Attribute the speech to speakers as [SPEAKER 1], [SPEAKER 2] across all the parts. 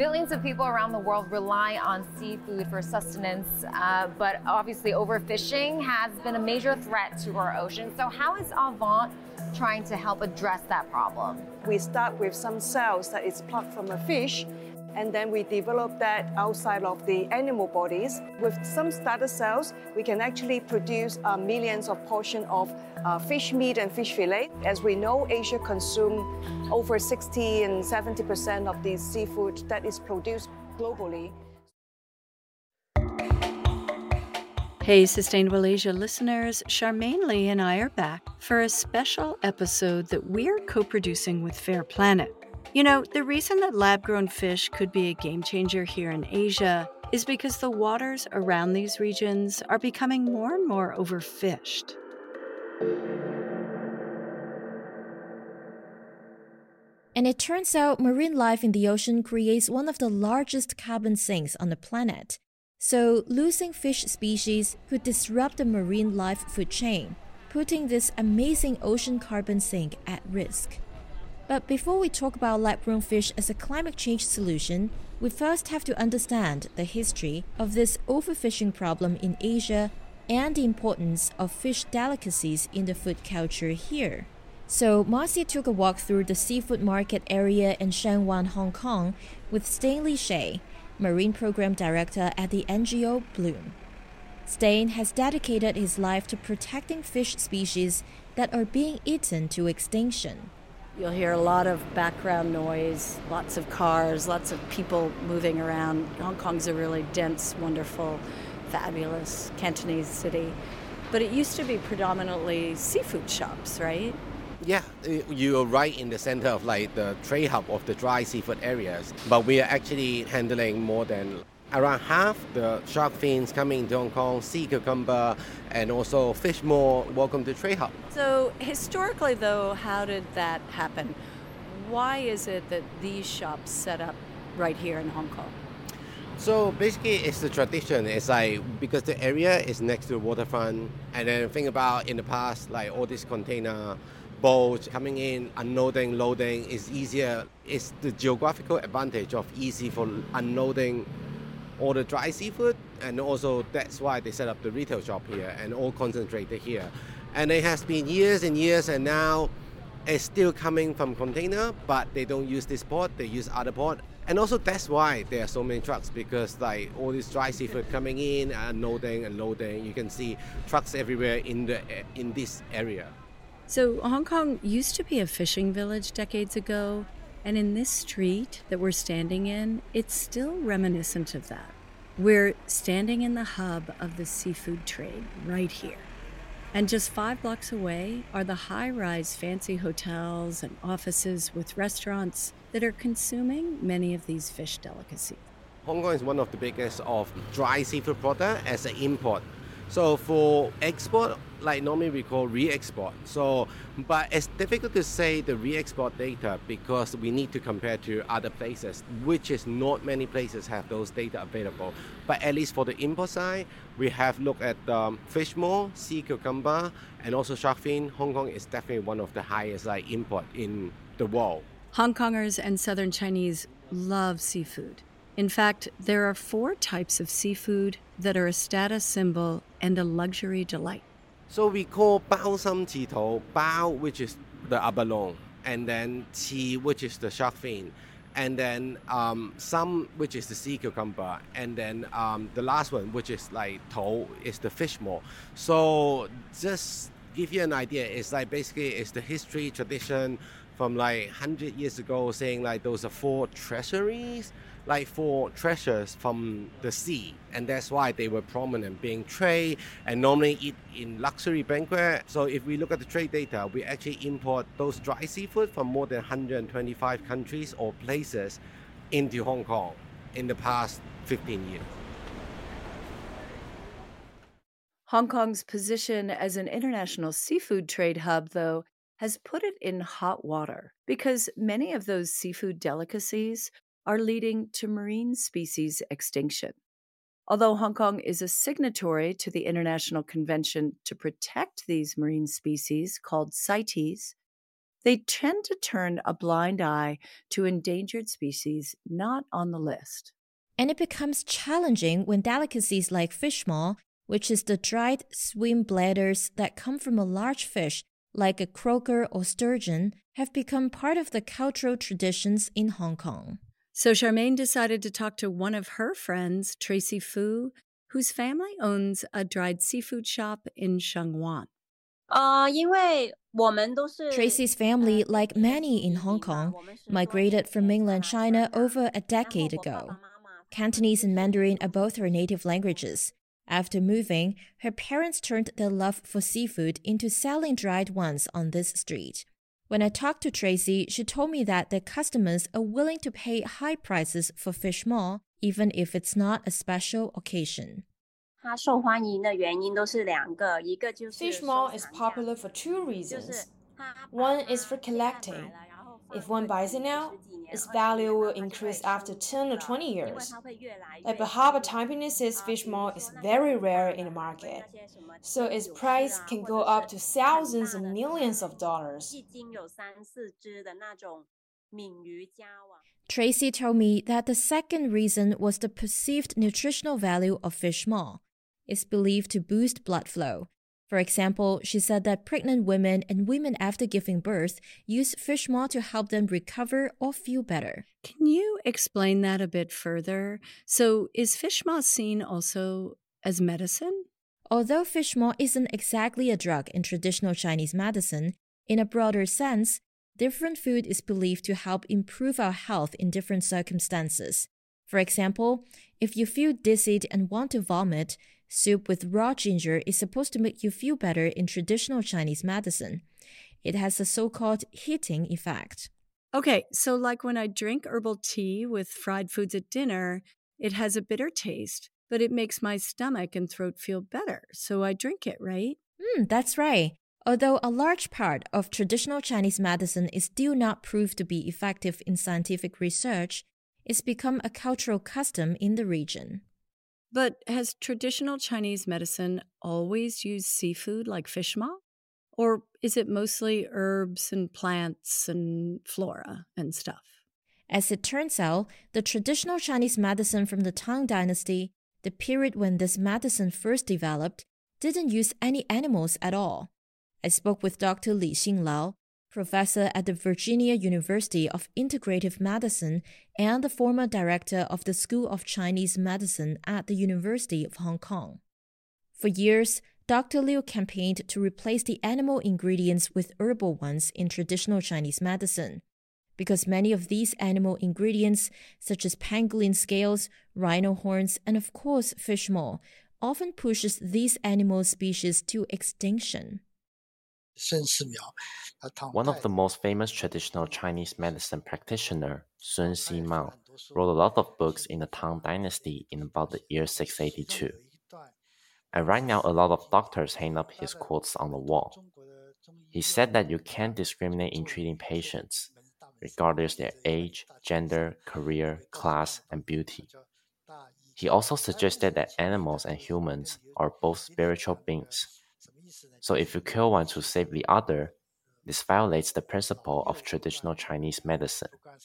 [SPEAKER 1] Billions of people around the world rely on seafood for sustenance, but obviously overfishing has been a major threat to our ocean. So how is Avant trying to help address that problem?
[SPEAKER 2] We start with some cells that is plucked from a fish, and then we develop that outside of the animal bodies. With some starter cells, we can actually produce millions of portions of fish meat and fish fillet. As we know, Asia consumes over 60 and 70% of the seafood that is produced globally.
[SPEAKER 3] Hey, Sustainable Asia listeners, Charmaine Lee and I are back for a special episode that we're co-producing with Fair Planet. You know, the reason that lab-grown fish could be a game changer here in Asia is because the waters around these regions are becoming more and more overfished.
[SPEAKER 4] And it turns out marine life in the ocean creates one of the largest carbon sinks on the planet. So losing fish species could disrupt the marine life food chain, putting this amazing ocean carbon sink at risk. But before we talk about lab-grown fish as a climate change solution, we first have to understand the history of this overfishing problem in Asia and the importance of fish delicacies in the food culture here. So Marcia took a walk through the seafood market area in Sheung Wan, Hong Kong with Stanley Shea, Marine Program Director at the NGO Bloom. Stain has dedicated his life to protecting fish species that are being eaten to extinction.
[SPEAKER 3] You'll hear a lot of background noise, lots of cars, lots of people moving around. Hong Kong's a really dense, wonderful, fabulous Cantonese city. But it used to be predominantly seafood shops, right?
[SPEAKER 5] Yeah, you're right in the center of like the trade hub of the dry seafood areas. But we are actually handling more than around half the shark fins coming into Hong Kong, sea cucumber, and also fish maw. Welcome to Trade Hub.
[SPEAKER 3] So historically, though, how did that happen? Why is it that these shops set up right here in Hong Kong?
[SPEAKER 5] So basically, it's the tradition. It's like because the area is next to the waterfront, and then think about in the past, like all these container boats coming in, unloading, loading is easier. It's the geographical advantage of easy for unloading all the dry seafood, and also that's why they set up the retail shop here and all concentrated here. And it has been years and years, and now it's still coming from container, but they don't use this port, they use other port. And also that's why there are so many trucks, because like all this dry seafood coming in, unloading and loading, you can see trucks everywhere in this area.
[SPEAKER 3] So Hong Kong used to be a fishing village decades ago, and in this street that we're standing in, it's still reminiscent of that. We're standing in the hub of the seafood trade right here. And just 5 blocks away are the high-rise fancy hotels and offices with restaurants that are consuming many of these fish delicacies.
[SPEAKER 5] Hong Kong is one of the biggest of dry seafood product as an import. So for export, like normally we call re-export. So, but it's difficult to say the re-export data because we need to compare to other places, which is not many places have those data available. But at least for the import side, we have looked at fish maw, sea cucumber, and also shark fin. Hong Kong is definitely one of the highest import in the world.
[SPEAKER 3] Hong Kongers and Southern Chinese love seafood. In fact, there are 4 types of seafood that are a status symbol and a luxury delight.
[SPEAKER 5] So we call bao sim qi tou, bao, which is the abalone, and then qi, which is the shark fin, and then some, which is the sea cucumber, and then the last one, which is like tou, is the fish maw. So just give you an idea, it's like basically it's the history tradition from like 100 years ago, saying like those are 4 treasuries, like 4 treasures from the sea, and that's why they were prominent, being trade and normally eat in luxury banquet. So if we look at the trade data, we actually import those dry seafood from more than 125 countries or places into Hong Kong in the past 15 years.
[SPEAKER 3] Hong Kong's position as an international seafood trade hub, though, has put it in hot water because many of those seafood delicacies are leading to marine species extinction. Although Hong Kong is a signatory to the International Convention to protect these marine species called CITES, They tend to turn a blind eye to endangered species not on the list.
[SPEAKER 4] And it becomes challenging when delicacies like fish maw, which is the dried swim bladders that come from a large fish like a croaker or sturgeon, have become part of the cultural traditions in Hong Kong.
[SPEAKER 3] So Charmaine decided to talk to one of her friends, Tracy Fu, whose family owns a dried seafood shop in Shangwan.
[SPEAKER 4] Tracy's family, like many in Hong Kong, migrated from mainland China over a decade ago. Cantonese and Mandarin are both her native languages. After moving, her parents turned their love for seafood into selling dried ones on this street. When I talked to Tracy, she told me that their customers are willing to pay high prices for fish maw, even if it's not a special occasion.
[SPEAKER 6] Fish maw is popular for two reasons. One is for collecting. If one buys it now, its value will increase after 10 or 20 years. Like Bahama Taiwanese fish maw is very rare in the market, so its price can go up to thousands and millions of dollars.
[SPEAKER 4] Tracy told me that the second reason was the perceived nutritional value of fish maw. It's believed to boost blood flow. For example, she said that pregnant women and women after giving birth use fish maw to help them recover or feel better.
[SPEAKER 3] Can you explain that a bit further? So is fish maw seen also as medicine?
[SPEAKER 4] Although fish maw isn't exactly a drug in traditional Chinese medicine, in a broader sense, different food is believed to help improve our health in different circumstances. For example, if you feel dizzy and want to vomit, soup with raw ginger is supposed to make you feel better in traditional Chinese medicine. It has a so-called heating effect.
[SPEAKER 3] Okay, so like when I drink herbal tea with fried foods at dinner, it has a bitter taste, but it makes my stomach and throat feel better, so I drink it, right?
[SPEAKER 4] That's right. Although a large part of traditional Chinese medicine is still not proved to be effective in scientific research, it's become a cultural custom in the region.
[SPEAKER 3] But has traditional Chinese medicine always used seafood like fish maw? Or is it mostly herbs and plants and flora and stuff?
[SPEAKER 4] As it turns out, the traditional Chinese medicine from the Tang Dynasty, the period when this medicine first developed, didn't use any animals at all. I spoke with Dr. Li Xinglao, professor at the Virginia University of Integrative Medicine and the former director of the School of Chinese Medicine at the University of Hong Kong. For years, Dr. Liu campaigned to replace the animal ingredients with herbal ones in traditional Chinese medicine, because many of these animal ingredients, such as pangolin scales, rhino horns, and of course fish maw, often pushes these animal species to extinction.
[SPEAKER 7] One of the most famous traditional Chinese medicine practitioner, Sun Ximao, wrote a lot of books in the Tang Dynasty in about the year 682. And right now, a lot of doctors hang up his quotes on the wall. He said that you can't discriminate in treating patients, regardless their age, gender, career, class, and beauty. He also suggested that animals and humans are both spiritual beings. So if you kill one to save the other, this violates the principle of traditional Chinese medicine.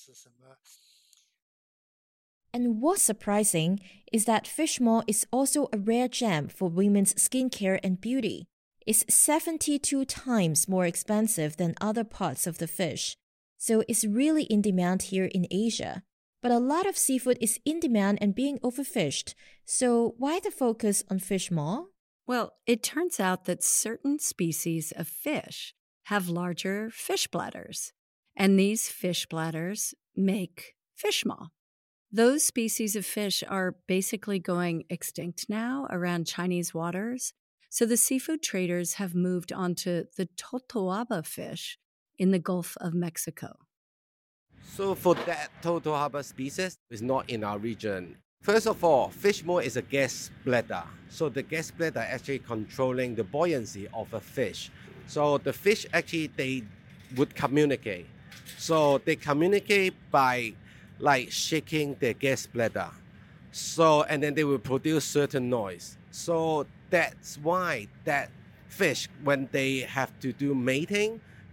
[SPEAKER 4] And what's surprising is that fish maw is also a rare gem for women's skincare and beauty. It's 72 times more expensive than other parts of the fish, so it's really in demand here in Asia. But a lot of seafood is in demand and being overfished, so why the focus on fish maw?
[SPEAKER 3] Well, it turns out that certain species of fish have larger fish bladders, and these fish bladders make fish maw. Those species of fish are basically going extinct now around Chinese waters, so the seafood traders have moved onto the totoaba fish in the Gulf of Mexico.
[SPEAKER 5] So for that totoaba species, it's not in our region. First of all, fish maw is a gas bladder. So the gas bladder actually controlling the buoyancy of a fish. So the fish actually, they would communicate. So they communicate by like shaking their gas bladder. So, and then they will produce certain noise. So that's why that fish, when they have to do mating,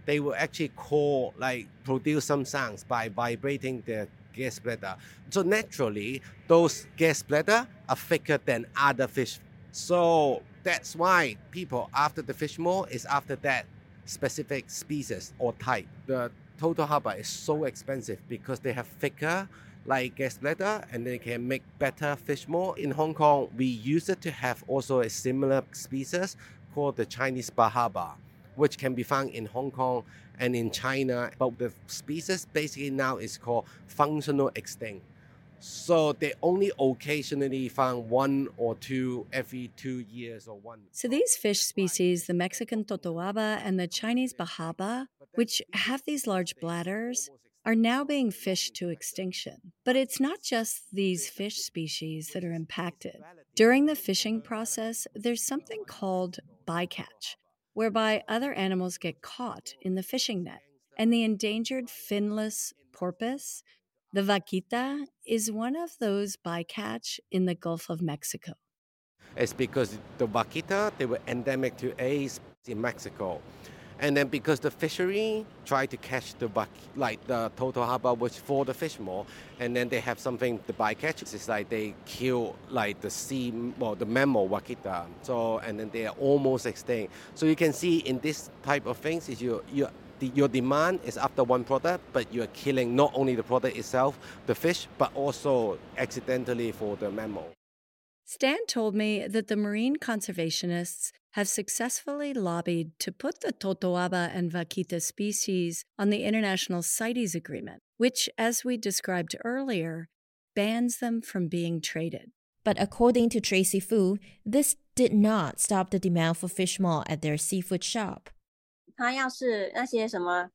[SPEAKER 5] they will actually produce some sounds by vibrating their gas bladder. So naturally, those gas bladder are thicker than other fish. So that's why people after the fish maw is after that specific species or type. The Total Harbor is so expensive because they have thicker gas bladder and they can make better fish maw. In Hong Kong, we used to have also a similar species called the Chinese Bahaba, which can be found in Hong Kong and in China. But the species basically now is called functional extinct. So they only occasionally found one or two every 2 years or one.
[SPEAKER 3] So these fish species, the Mexican totoaba and the Chinese bahaba, which have these large bladders, are now being fished to extinction. But it's not just these fish species that are impacted. During the fishing process, there's something called bycatch, whereby other animals get caught in the fishing net. And the endangered finless porpoise, the vaquita, is one of those bycatch in the Gulf of Mexico.
[SPEAKER 5] It's because the vaquita, they were endemic to Ace in Mexico. And then because the fishery tried to catch the Total Harbor, which for the fish maw, and then they have something, the bycatch, it's like they kill the mammal vaquita. So, and then they are almost extinct. So you can see in this type of things, is your demand is after one product, but you're killing not only the product itself, the fish, but also accidentally for the mammal.
[SPEAKER 3] Stan told me that the marine conservationists have successfully lobbied to put the totoaba and vaquita species on the International CITES Agreement, which, as we described earlier, bans them from being traded.
[SPEAKER 4] But according to Tracy Fu, this did not stop the demand for fish maw at their seafood shop.
[SPEAKER 6] The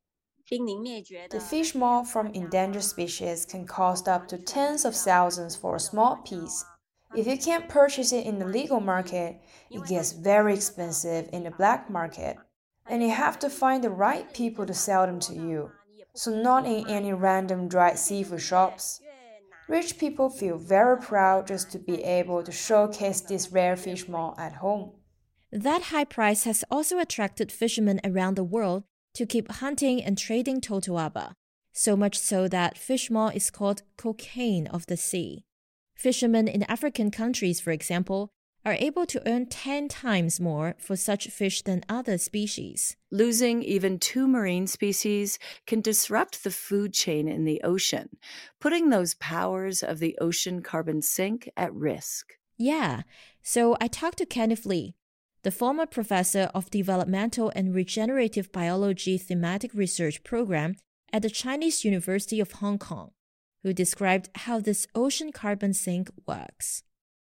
[SPEAKER 6] fish maw from endangered species can cost up to tens of thousands for a small piece. If you can't purchase it in the legal market, it gets very expensive in the black market, and you have to find the right people to sell them to you, so not in any random dried seafood shops. Rich people feel very proud just to be able to showcase this rare fish maw at home.
[SPEAKER 4] That high price has also attracted fishermen around the world to keep hunting and trading totoaba, so much so that fish maw is called cocaine of the sea. Fishermen in African countries, for example, are able to earn 10 times more for such fish than other species.
[SPEAKER 3] Losing even 2 marine species can disrupt the food chain in the ocean, putting those powers of the ocean carbon sink at risk.
[SPEAKER 4] Yeah, so I talked to Kenneth Lee, the former professor of developmental and regenerative biology thematic research program at the Chinese University of Hong Kong, who described how this ocean carbon sink works.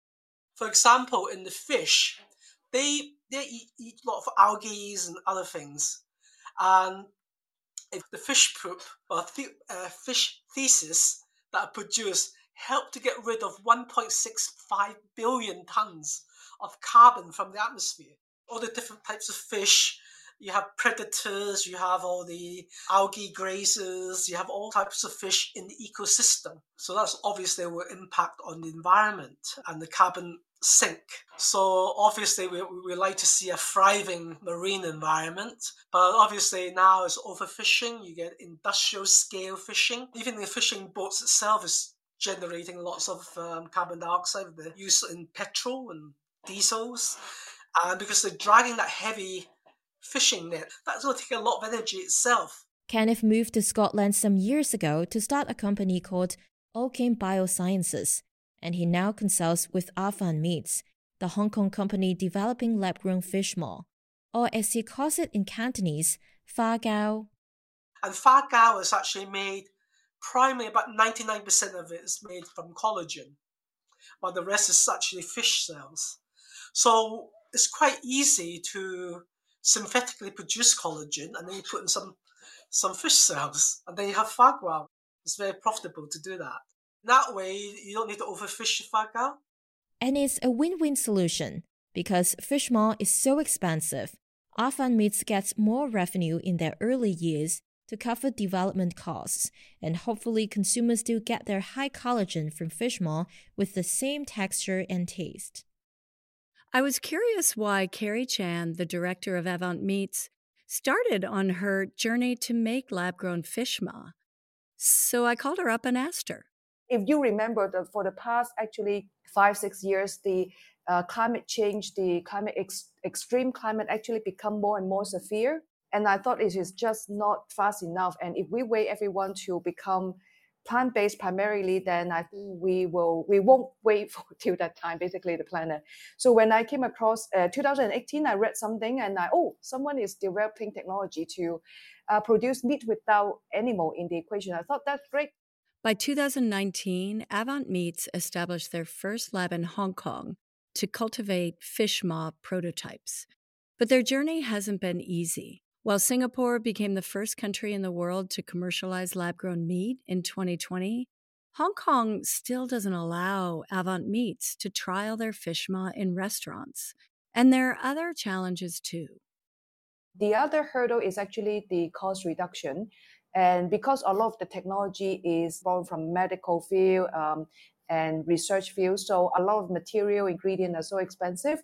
[SPEAKER 8] For example, in the fish, they eat a lot of algae and other things. And if the fish poop or fish feces that are produced help to get rid of 1.65 billion tons of carbon from the atmosphere. All the different types of fish, you have predators, you have all the algae grazers, you have all types of fish in the ecosystem. So that's obviously will impact on the environment and the carbon sink. So obviously we like to see a thriving marine environment, but obviously now it's overfishing, you get industrial scale fishing. Even the fishing boats itself is generating lots of carbon dioxide, the use in petrol and diesels, and because they're dragging that heavy fishing net, that's going to take a lot of energy itself.
[SPEAKER 4] Kenneth moved to Scotland some years ago to start a company called Allcame Biosciences, and he now consults with Afan Meats, the Hong Kong company developing lab-grown fish maw, or as he calls it in Cantonese, fa gao.
[SPEAKER 8] And fa gao is actually made, primarily about 99% of it is made from collagen, while the rest is actually fish cells. So it's quite easy to synthetically produce collagen, and then you put in some fish cells, and then you have fa gao. It's very profitable to do that. That way, you don't need to overfish the fa gao.
[SPEAKER 4] And it's a win-win solution, because fish maw is so expensive. Afan Meats gets more revenue in their early years to cover development costs, and hopefully consumers still get their high collagen from fish maw with the same texture and taste.
[SPEAKER 3] I was curious why Carrie Chan, the director of Avant Meats, started on her journey to make lab-grown fish maw. So I called her up and asked her.
[SPEAKER 2] If you remember, for the past actually 5-6 years, the climate change, the extreme climate actually become more and more severe. And I thought it is just not fast enough. And if we wait everyone to become plant-based primarily, then I think we won't wait till that time, basically the planet. So when I came across 2018, I read something and someone is developing technology to produce meat without animal in the equation. I thought that's great.
[SPEAKER 3] By 2019, Avant Meats established their first lab in Hong Kong to cultivate fish maw prototypes. But their journey hasn't been easy. While Singapore became the first country in the world to commercialize lab-grown meat in 2020, Hong Kong still doesn't allow Avant Meats to trial their fish maw in restaurants. And there are other challenges too.
[SPEAKER 2] The other hurdle is actually the cost reduction. And because a lot of the technology is born from medical field and research field, so a lot of material ingredients are so expensive.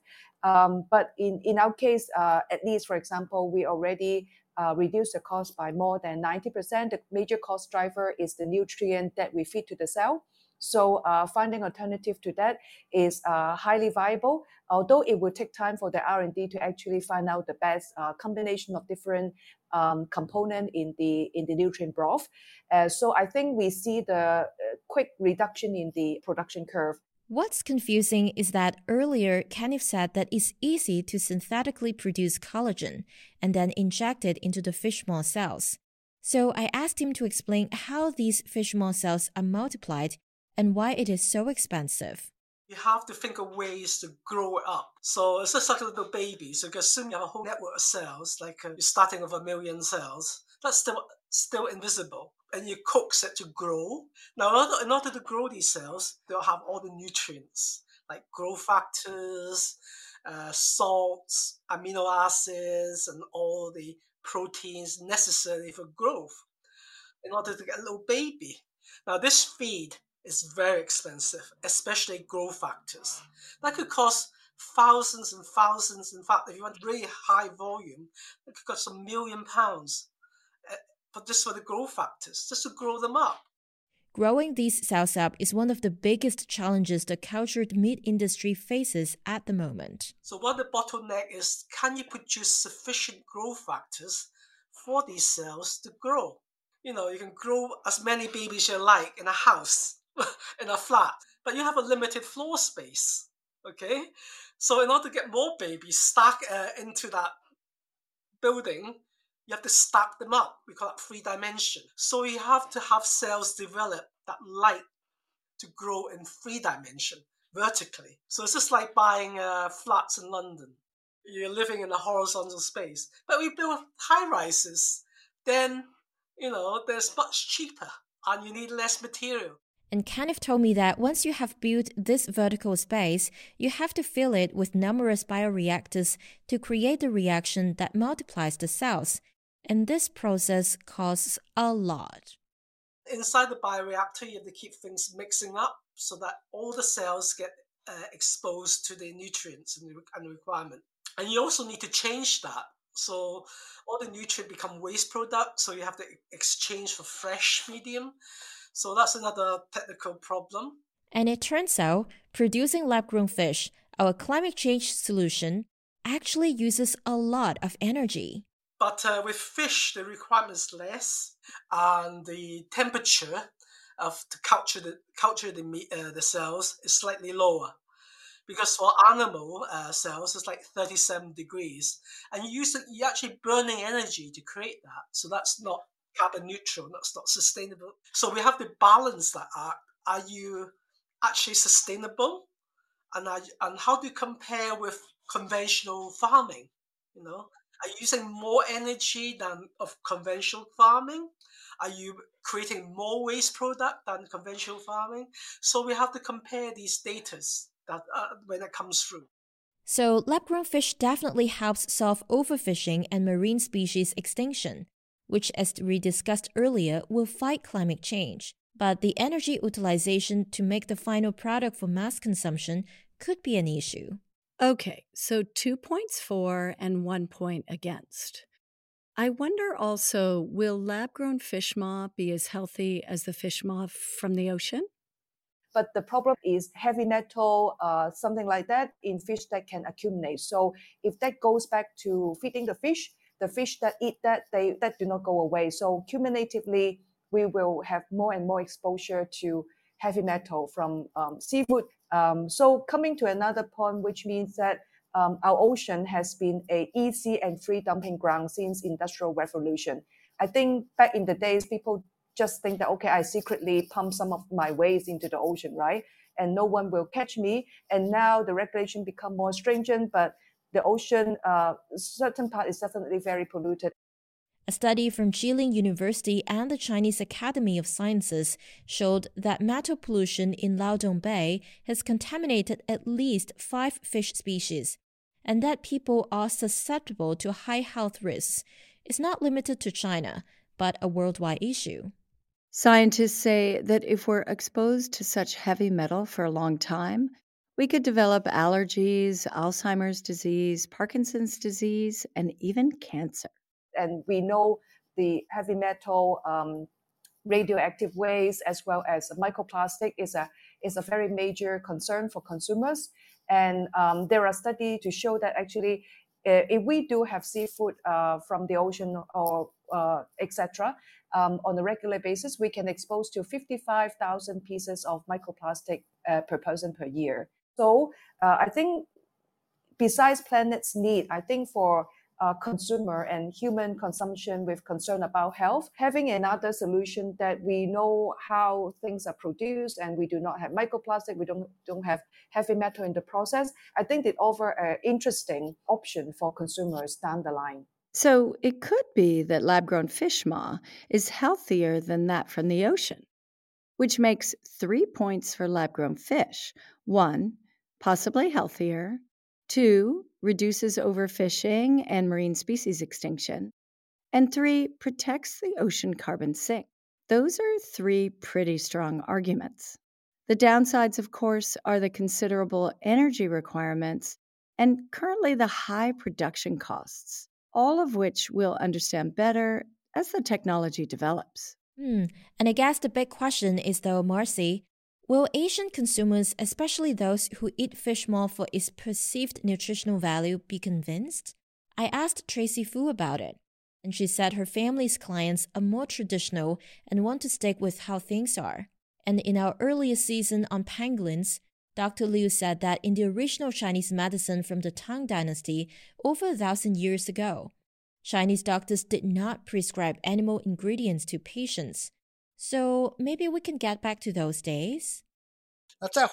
[SPEAKER 2] But in our case, at least, for example, we already reduced the cost by more than 90%. The major cost driver is the nutrient that we feed to the cell. So finding alternative to that is highly viable, although it will take time for the R&D to actually find out the best combination of different component in the nutrient broth. So I think we see the quick reduction in the production curve.
[SPEAKER 4] What's confusing is that earlier Kenneth said that it's easy to synthetically produce collagen and then inject it into the fish maw cells. So I asked him to explain how these fish maw cells are multiplied and why it is so expensive.
[SPEAKER 8] You have to think of ways to grow it up. So it's just like a little baby. So you assume you have a whole network of cells, like you're starting with 1 million cells. That's still invisible. And you coax it to grow. Now, in order to grow these cells, they'll have all the nutrients, like growth factors, salts, amino acids, and all the proteins necessary for growth in order to get a little baby. Now, this feed is very expensive, especially growth factors. That could cost thousands and thousands. In fact, if you want really high volume, it could cost £1 million just for the growth factors, just to grow them up.
[SPEAKER 4] Growing these cells up is one of the biggest challenges the cultured meat industry faces at the moment.
[SPEAKER 8] So one of the bottleneck is, can you produce sufficient growth factors for these cells to grow? You can grow as many babies you like in a house, in a flat, but you have a limited floor space, okay? So in order to get more babies stuck into that building, you have to stack them up. We call it 3-dimension. So you have to have cells develop that like to grow in 3-dimension, vertically. So it's just like buying flats in London. You're living in a horizontal space. But we build high-rises, then, they're much cheaper and you need less material.
[SPEAKER 4] And Kenneth told me that once you have built this vertical space, you have to fill it with numerous bioreactors to create the reaction that multiplies the cells. And this process costs a lot.
[SPEAKER 8] Inside the bioreactor, you have to keep things mixing up so that all the cells get exposed to the nutrients and the requirement. And you also need to change that. So all the nutrients become waste products, so you have to exchange for fresh medium. So that's another technical problem.
[SPEAKER 4] And it turns out, producing lab-grown fish, our climate change solution, actually uses a lot of energy.
[SPEAKER 8] But with fish, the requirement is less, and the temperature to culture the cells is slightly lower. Because for animal cells, it's like 37 degrees, and you're actually burning energy to create that. So that's not carbon neutral, that's not sustainable. So we have to balance that out. Are you actually sustainable? And how do you compare with conventional farming? Are you using more energy than of conventional farming? Are you creating more waste product than conventional farming? So we have to compare these data that when it comes through.
[SPEAKER 4] So lab-grown fish definitely helps solve overfishing and marine species extinction, which, as we discussed earlier, will fight climate change. But the energy utilization to make the final product for mass consumption could be an issue.
[SPEAKER 3] Okay, so 2 points for and 1 point against. I wonder also, will lab-grown fish maw be as healthy as the fish maw from the ocean?
[SPEAKER 2] But the problem is heavy metal, something like that, in fish that can accumulate. So if that goes back to feeding the fish that eat that, that do not go away. So cumulatively, we will have more and more exposure to heavy metal from seafood. So coming to another point, which means that our ocean has been an easy and free dumping ground since Industrial Revolution. I think back in the days, people just think that, okay, I secretly pump some of my waste into the ocean, right? And no one will catch me. And now the regulation become more stringent, but the ocean, certain part is definitely very polluted.
[SPEAKER 4] A study from Jilin University and the Chinese Academy of Sciences showed that metal pollution in Liaodong Bay has contaminated at least 5 fish species, and that people are susceptible to high health risks. It's not limited to China, but a worldwide issue.
[SPEAKER 3] Scientists say that if we're exposed to such heavy metal for a long time, we could develop allergies, Alzheimer's disease, Parkinson's disease, and even cancer.
[SPEAKER 2] And we know the heavy metal, radioactive waste, as well as microplastic is a very major concern for consumers. And there are studies to show that actually, if we do have seafood from the ocean or etc., on a regular basis, we can expose to 55,000 pieces of microplastic per person per year. So I think besides planet's need, I think for consumer and human consumption with concern about health, having another solution that we know how things are produced and we do not have microplastic, we don't have heavy metal in the process, I think it offers an interesting option for consumers down the line.
[SPEAKER 3] So it could be that lab-grown fish maw is healthier than that from the ocean, which makes 3 points for lab-grown fish. 1, possibly healthier. 2, reduces overfishing and marine species extinction. And 3, protects the ocean carbon sink. Those are 3 pretty strong arguments. The downsides, of course, are the considerable energy requirements and currently the high production costs, all of which we'll understand better as the technology develops.
[SPEAKER 4] And I guess the big question is, though, Marcy, will Asian consumers, especially those who eat fish maw for its perceived nutritional value, be convinced? I asked Tracy Fu about it, and she said her family's clients are more traditional and want to stick with how things are. And in our earlier season on pangolins, Dr. Liu said that in the original Chinese medicine from the Tang Dynasty over 1,000 years ago, Chinese doctors did not prescribe animal ingredients to patients. So maybe we can get back to those days?
[SPEAKER 7] The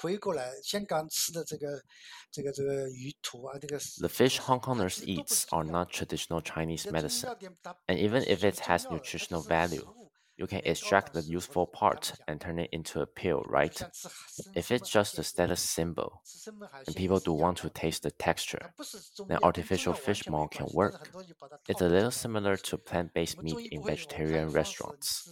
[SPEAKER 7] fish Hong Kongers eat are not traditional Chinese medicine, and even if it has nutritional value, you can extract the useful part and turn it into a pill, right? If it's just a status symbol, and people do want to taste the texture, then artificial fish maw can work. It's a little similar to plant-based meat in vegetarian restaurants.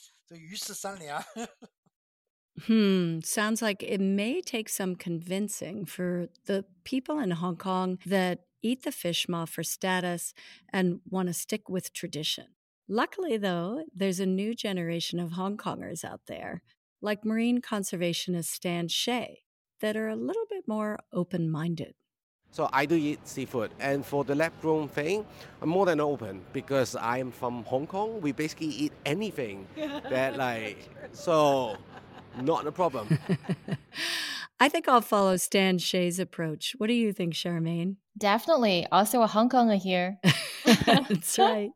[SPEAKER 3] Sounds like it may take some convincing for the people in Hong Kong that eat the fish maw for status and want to stick with tradition. Luckily, though, there's a new generation of Hong Kongers out there, like marine conservationist Stan Shea, that are a little bit more open-minded.
[SPEAKER 5] So I do eat seafood, and for the lab-grown thing, I'm more than open because I'm from Hong Kong. We basically eat anything that so not a problem.
[SPEAKER 3] I think I'll follow Stan Shea's approach. What do you think, Charmaine?
[SPEAKER 1] Definitely. Also a Hong Konger here.
[SPEAKER 3] That's right.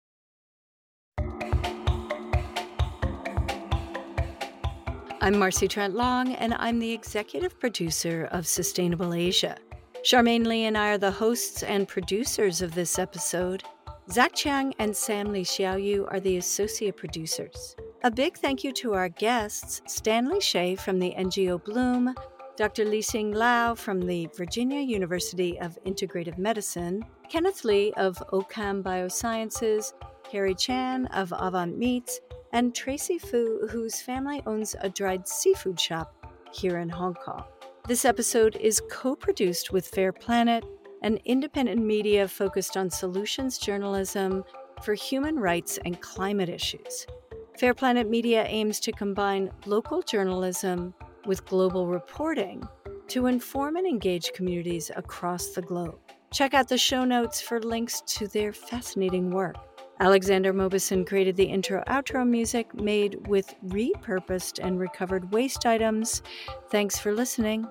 [SPEAKER 3] I'm Marcy Trent Long, and I'm the executive producer of Sustainable Asia. Charmaine Lee and I are the hosts and producers of this episode. Zach Chiang and Sam Lee Xiaoyu are the associate producers. A big thank you to our guests, Stanley Shea from the NGO Bloom, Dr. Li-Xing Lao from the Virginia University of Integrative Medicine, Kenneth Lee of OCAM Biosciences, Carrie Chan of Avant Meats, and Tracy Fu, whose family owns a dried seafood shop here in Hong Kong. This episode is co-produced with Fair Planet, an independent media focused on solutions journalism, for human rights and climate issues. Fair Planet Media aims to combine local journalism with global reporting to inform and engage communities across the globe. Check out the show notes for links to their fascinating work. Alexander Mobison created the intro-outro music made with repurposed and recovered waste items. Thanks for listening.